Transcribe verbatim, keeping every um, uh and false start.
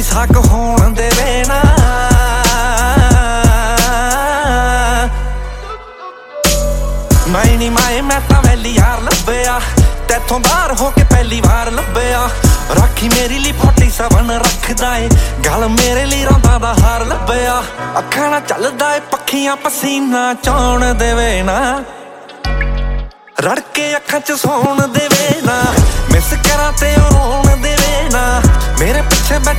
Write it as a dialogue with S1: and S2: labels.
S1: ਕੋਈ ਸਾਕ ਹੋਣ ਦੇਵੇ ਨਾ। ਮੈਂ ਨੀ ਮਾਏ ਮੈਂ ਤਾਂ ਵੈਲੀ ਯਾਰ ਲੱਭਿਆ, ਤੈਥੋਂ ਬਾਹਰ ਹੋ ਕੇ ਪਹਿਲੀ ਵਾਰ ਲੱਭਿਆ। ਰਾਖੀ ਮੇਰੀ ਲਈ ਫੋਟੀ ਸਵਨ ਰੱਖਦਾ ਏ, ਗਲ ਮੇਰੇ ਲਈ ਰੌਂਦਾ ਦਾ ਹਾਰ ਲੱਭਿਆ। ਅੱਖਾਂ ਨਾਲ ਚੱਲਦਾ ਏ ਪੱਖੀਆਂ ਪਸੀਨਾ ਚੌਣ ਦੇਵੇ ਨਾ, ਰੜ ਕੇ ਅੱਖਾਂ ਚ ਸੌਣ ਦੇਵੇ ਨਾ। ਮਿਸ ਕਰਾਂ ਤੇ ਉਹ ਰੋਣ ਦੇਵੇ ਨਾ, ਮੇਰੇ ਪਿੱਛੇ ਬੈਠ